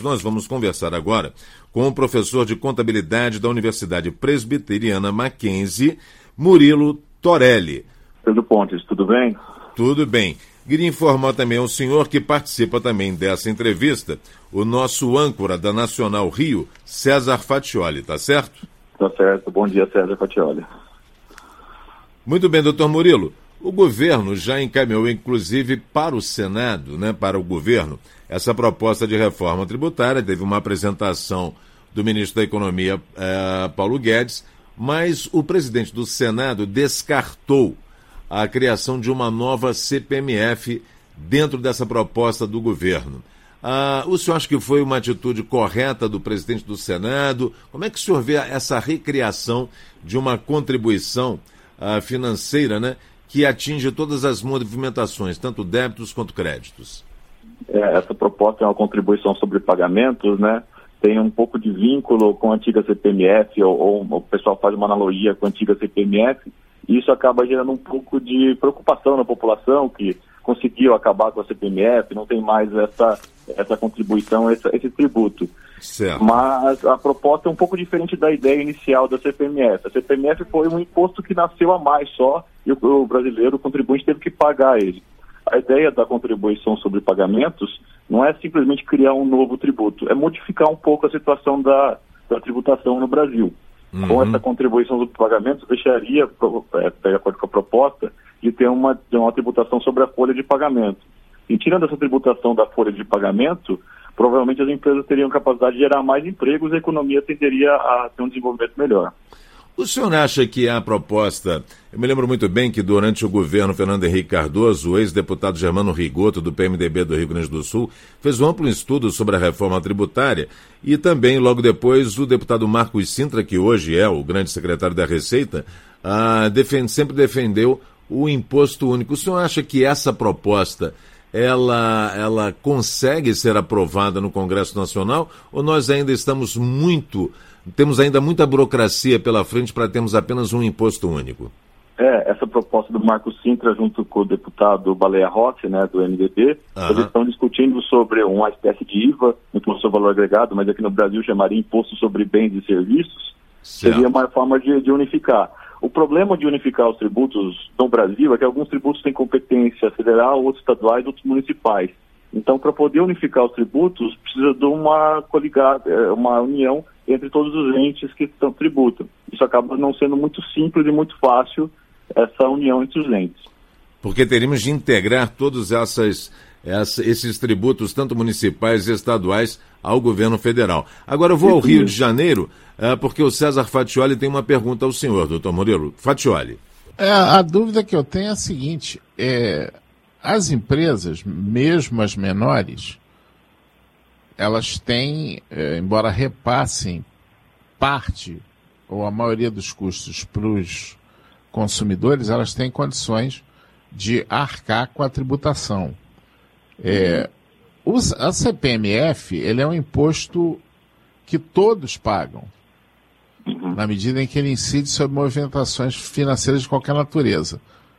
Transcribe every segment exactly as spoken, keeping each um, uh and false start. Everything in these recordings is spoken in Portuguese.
Nós vamos conversar agora com o professor de contabilidade da Universidade Presbiteriana Mackenzie, Murilo Torelli. Pedro Pontes, tudo bem? Tudo bem. Queria informar também ao senhor que participa também dessa entrevista, o nosso âncora da Nacional Rio, César Fatioli, tá certo? Tá certo. Bom dia, César Fatioli. Muito bem, doutor Murilo. O governo já encaminhou, inclusive, para o Senado, né, para o governo, essa proposta de reforma tributária. Teve uma apresentação do ministro da Economia, eh, Paulo Guedes, mas o presidente do Senado descartou a criação de uma nova C P M F dentro dessa proposta do governo. Ah, o senhor acha que foi uma atitude correta do presidente do Senado? Como é que o senhor vê essa recriação de uma contribuição ah, financeira, né, que atinge todas as movimentações, tanto débitos quanto créditos? É, essa proposta é uma contribuição sobre pagamentos, né? Tem um pouco de vínculo com a antiga C P M F, ou, ou o pessoal faz uma analogia com a antiga C P M F, e isso acaba gerando um pouco de preocupação na população, que conseguiu acabar com a C P M F, não tem mais essa, essa contribuição, essa, esse tributo. Certo. Mas a proposta é um pouco diferente da ideia inicial da C P M F. A C P M F foi um imposto que nasceu a mais só, e o, o brasileiro, o contribuinte, teve que pagar ele. A ideia da contribuição sobre pagamentos não é simplesmente criar um novo tributo, é modificar um pouco a situação da, da tributação no Brasil. Uhum. Com essa contribuição sobre pagamentos, deixaria, é, de acordo com a proposta, de ter uma, de uma tributação sobre a folha de pagamento. E tirando essa tributação da folha de pagamento, provavelmente as empresas teriam capacidade de gerar mais empregos e a economia tenderia a ter um desenvolvimento melhor. O senhor acha que a proposta... Eu me lembro muito bem que durante o governo Fernando Henrique Cardoso, o ex-deputado Germano Rigoto, do P M D B do Rio Grande do Sul, fez um amplo estudo sobre a reforma tributária e também, logo depois, o deputado Marcos Sintra, que hoje é o grande secretário da Receita, ah, defende, sempre defendeu o imposto único. O senhor acha que essa proposta ela, ela consegue ser aprovada no Congresso Nacional ou nós ainda estamos muito... Temos ainda muita burocracia pela frente para termos apenas um imposto único? É, essa proposta do Marcos Sintra junto com o deputado Baleia Rossi, né, do M D B, uhum. Eles estão discutindo sobre uma espécie de I V A, imposto sobre valor agregado, mas aqui no Brasil chamaria imposto sobre bens e serviços, certo. Seria uma forma de, de unificar. O problema de unificar os tributos no Brasil é que alguns tributos têm competência federal, outros estaduais, outros municipais. Então, para poder unificar os tributos, precisa de uma coligada, uma união entre todos os entes que estão tributam. Isso acaba não sendo muito simples e muito fácil, essa união entre os entes. Porque teríamos de integrar todos essas, essa, esses tributos, tanto municipais e estaduais, ao governo federal. Agora eu vou ao Rio de Janeiro, uh, porque o César Fatioli tem uma pergunta ao senhor, doutor Murilo. Fatioli. É, a dúvida que eu tenho é a seguinte, é, as empresas, mesmo as menores, elas têm, é, embora repassem parte ou a maioria dos custos para os consumidores, elas têm condições de arcar com a tributação. É, o, a C P M F, ele é um imposto que todos pagam, uhum. na medida em que ele incide sobre movimentações financeiras de qualquer natureza.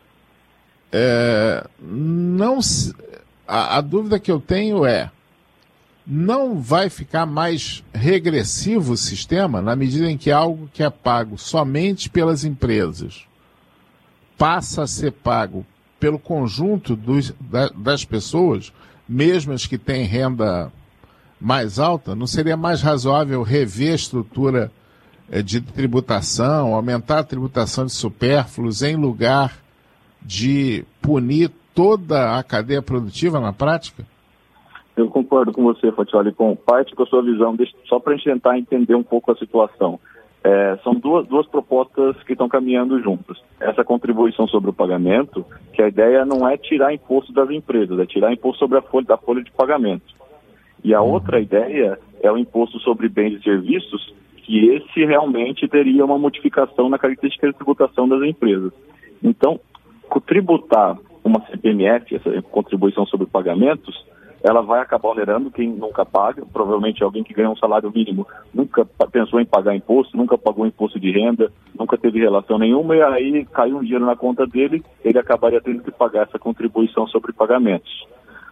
É, não, a, a dúvida que eu tenho é, não vai ficar mais regressivo o sistema na medida em que algo que é pago somente pelas empresas passa a ser pago pelo conjunto dos, da, das pessoas, mesmo as que têm renda mais alta? Não seria mais razoável rever a estrutura eh, de tributação, aumentar a tributação de supérfluos em lugar de punir toda a cadeia produtiva na prática? Eu concordo com você, Fatioli, com parte com a sua visão, deixa, só para a gente tentar entender um pouco a situação. É, são duas, duas propostas que estão caminhando juntas. Essa contribuição sobre o pagamento, que a ideia não é tirar imposto das empresas, é tirar imposto sobre a folha, da folha de pagamento. E a outra ideia é o imposto sobre bens e serviços, que esse realmente teria uma modificação na característica de tributação das empresas. Então, tributar uma C P M F, essa contribuição sobre pagamentos, ela vai acabar onerando quem nunca paga, provavelmente alguém que ganha um salário mínimo nunca pensou em pagar imposto, nunca pagou imposto de renda, nunca teve relação nenhuma, e aí caiu um dinheiro na conta dele, ele acabaria tendo que pagar essa contribuição sobre pagamentos.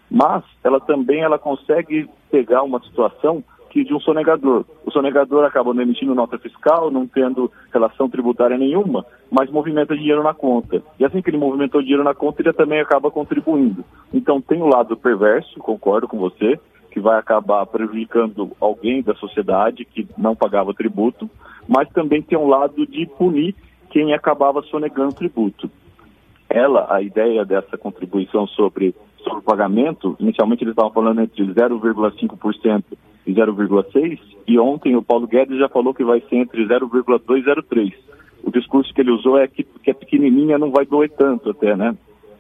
Mas ela também ela consegue pegar uma situação que de um sonegador. O sonegador acaba não emitindo nota fiscal, não tendo relação tributária nenhuma, mas movimenta dinheiro na conta. E assim que ele movimentou dinheiro na conta, ele também acaba contribuindo. Então tem o lado perverso, concordo com você, que vai acabar prejudicando alguém da sociedade que não pagava tributo, mas também tem um lado de punir quem acabava sonegando tributo. Ela, a ideia dessa contribuição sobre, sobre o pagamento, inicialmente eles estavam falando entre zero vírgula cinco por cento e zero vírgula seis por cento, e ontem o Paulo Guedes já falou que vai ser entre zero vírgula dois e zero vírgula três por cento. O discurso que ele usou é que, que é pequenininha, não vai doer tanto até, né?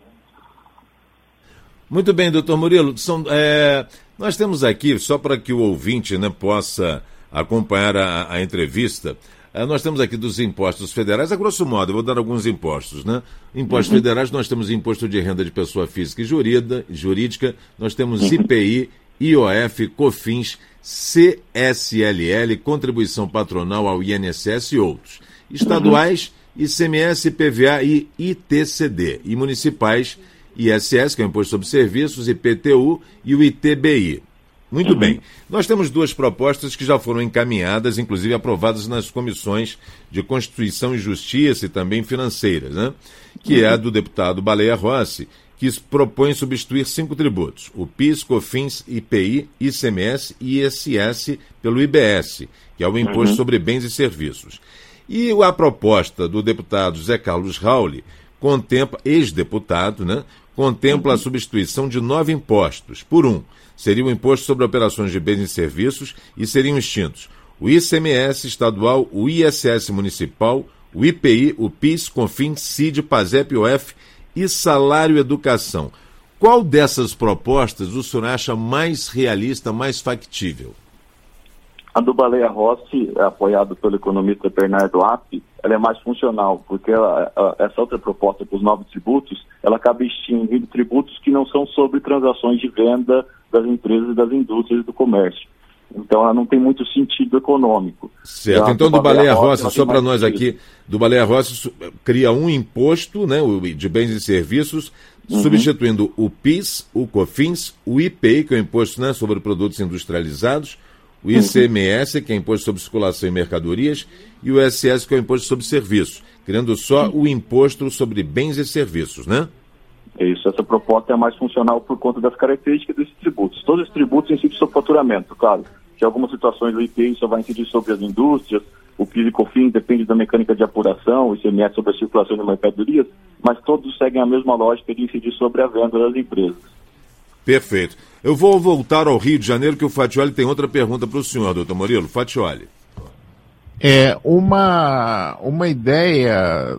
Muito bem, doutor Murilo. São, é, nós temos aqui, só para que o ouvinte, né, possa acompanhar a, a entrevista, é, nós temos aqui dos impostos federais, a grosso modo, eu vou dar alguns impostos, né? Impostos uhum. federais, nós temos imposto de renda de pessoa física e jurídica, jurídica nós temos uhum. I P I, I O F, COFINS, C S L L, contribuição patronal ao I N S S e outros. Estaduais, I C M S, P V A e I T C D. E municipais, I S S, que é o Imposto sobre Serviços, I P T U e o I T B I. Muito uhum. bem. Nós temos duas propostas que já foram encaminhadas, inclusive aprovadas nas comissões de Constituição e Justiça e também financeiras, né? Que uhum. é a do deputado Baleia Rossi, que propõe substituir cinco tributos: o PIS, COFINS, I P I, I C M S e I S S pelo I B S, que é o Imposto uhum. sobre Bens e Serviços. E a proposta do deputado Zé Carlos Rauli contempla, ex-deputado, né, contempla a substituição de nove impostos. Por um, seria o Imposto sobre Operações de Bens e Serviços e seriam extintos o I C M S estadual, o I S S municipal, o I P I, o PIS, COFINS, C I D, PASEP, O F e Salário Educação. Qual dessas propostas o senhor acha mais realista, mais factível? A do Baleia Rossi, apoiado pelo economista Bernardo Appi, ela é mais funcional, porque ela, essa outra proposta com os novos tributos, ela acaba extinguindo tributos que não são sobre transações de venda das empresas, das indústrias e do comércio. Então ela não tem muito sentido econômico. Certo, já, então do Baleia Rossi, só para nós aqui, do Baleia Rossi cria um imposto, né, de bens e serviços, uhum. substituindo o PIS, o COFINS, o I P I, que é o Imposto, né, sobre Produtos Industrializados, o I C M S, que é Imposto sobre Circulação e Mercadorias, e o I S S, que é o Imposto sobre Serviços, criando só o Imposto sobre Bens e Serviços, né? Isso, essa proposta é mais funcional por conta das características desses tributos. Todos os tributos incidem sobre faturamento, claro. Que em algumas situações o I P I só vai incidir sobre as indústrias, o PIS e COFINS depende da mecânica de apuração, o I C M S sobre a circulação de mercadorias, mas todos seguem a mesma lógica de incidir sobre a venda das empresas. Perfeito. Eu vou voltar ao Rio de Janeiro, que o Fatioli tem outra pergunta para o senhor, doutor Murilo. Fatioli. É uma, uma ideia,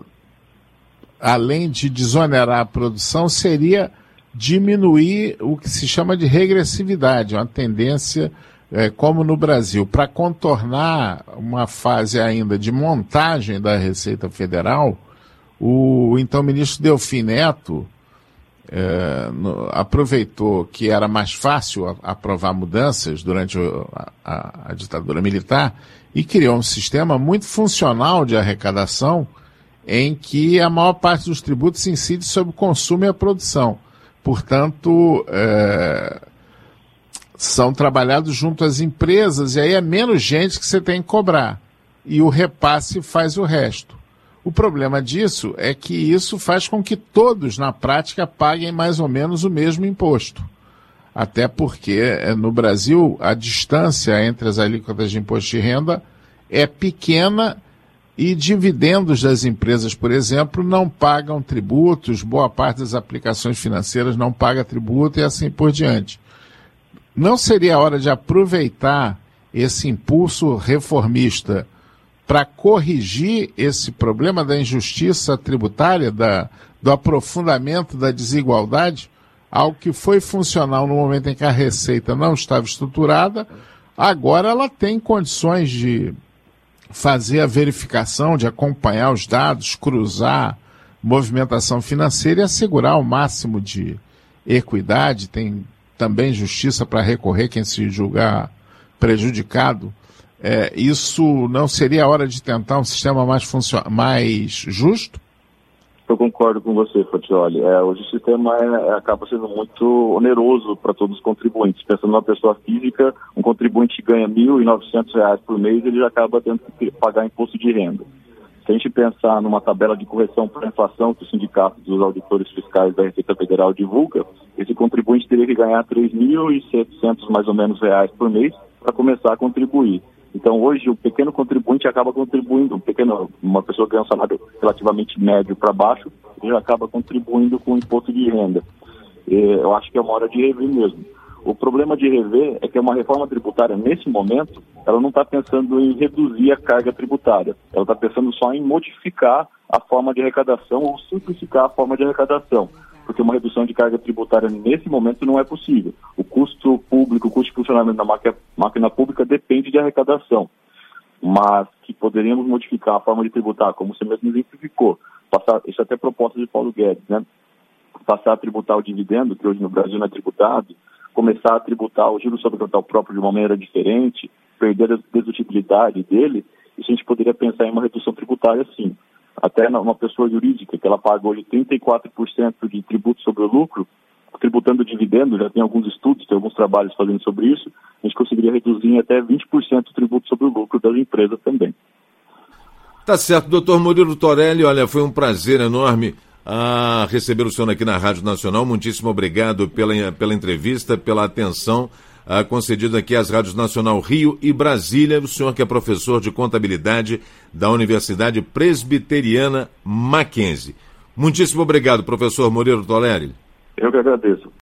além de desonerar a produção, seria diminuir o que se chama de regressividade, uma tendência, é, como no Brasil, para contornar uma fase ainda de montagem da Receita Federal. O então ministro Delfim Neto É, no, aproveitou que era mais fácil a, aprovar mudanças durante o, a, a ditadura militar e criou um sistema muito funcional de arrecadação em que a maior parte dos tributos incide sobre o consumo e a produção. Portanto, é, são trabalhados junto às empresas e aí é menos gente que você tem que cobrar e o repasse faz o resto. O problema disso é que isso faz com que todos, na prática, paguem mais ou menos o mesmo imposto. Até porque, no Brasil, a distância entre as alíquotas de imposto de renda é pequena e dividendos das empresas, por exemplo, não pagam tributos, boa parte das aplicações financeiras não paga tributo e assim por diante. Não seria a hora de aproveitar esse impulso reformista para corrigir esse problema da injustiça tributária, da, do aprofundamento da desigualdade, algo que foi funcional no momento em que a Receita não estava estruturada, agora ela tem condições de fazer a verificação, de acompanhar os dados, cruzar movimentação financeira e assegurar o máximo de equidade, tem também justiça para recorrer quem se julgar prejudicado. É, isso não seria a hora de tentar um sistema mais, funcio- mais justo? Eu concordo com você, Fatioli. É, hoje o sistema é, acaba sendo muito oneroso para todos os contribuintes. Pensando numa pessoa física, um contribuinte que ganha mil e novecentos reais por mês, ele já acaba tendo que pagar imposto de renda. Se a gente pensar numa tabela de correção para a inflação que o sindicato dos auditores fiscais da Receita Federal divulga, esse contribuinte teria que ganhar três mil e setecentos mais ou menos reais por mês para começar a contribuir. Então, hoje, o pequeno contribuinte acaba contribuindo, um pequeno, uma pessoa que ganha um salário relativamente médio para baixo, ele acaba contribuindo com o imposto de renda. E eu acho que é uma hora de rever mesmo. O problema de rever é que uma reforma tributária, nesse momento, ela não está pensando em reduzir a carga tributária. Ela está pensando só em modificar a forma de arrecadação ou simplificar a forma de arrecadação. Porque uma redução de carga tributária nesse momento não é possível. O custo público, o custo de funcionamento da máquina, máquina pública depende de arrecadação. Mas que poderíamos modificar a forma de tributar, como você mesmo exemplificou. Passar, isso é até proposta de Paulo Guedes, né? Passar a tributar o dividendo, que hoje no Brasil não é tributado, começar a tributar o juro sobre o capital próprio de uma maneira diferente, perder a dedutíbilidade dele, isso a gente poderia pensar em uma redução tributária sim. Até uma pessoa jurídica, que ela paga hoje trinta e quatro por cento de tributo sobre o lucro, tributando dividendo, já tem alguns estudos, tem alguns trabalhos fazendo sobre isso, a gente conseguiria reduzir em até vinte por cento o tributo sobre o lucro das empresas também. Tá certo, doutor Murilo Torelli, olha, foi um prazer enorme a receber o senhor aqui na Rádio Nacional. Muitíssimo obrigado pela, pela entrevista, pela atenção uh, concedida aqui às Rádios Nacional Rio e Brasília. O senhor que é professor de contabilidade da Universidade Presbiteriana Mackenzie. Muitíssimo obrigado, professor Murilo Torelli. Eu que agradeço.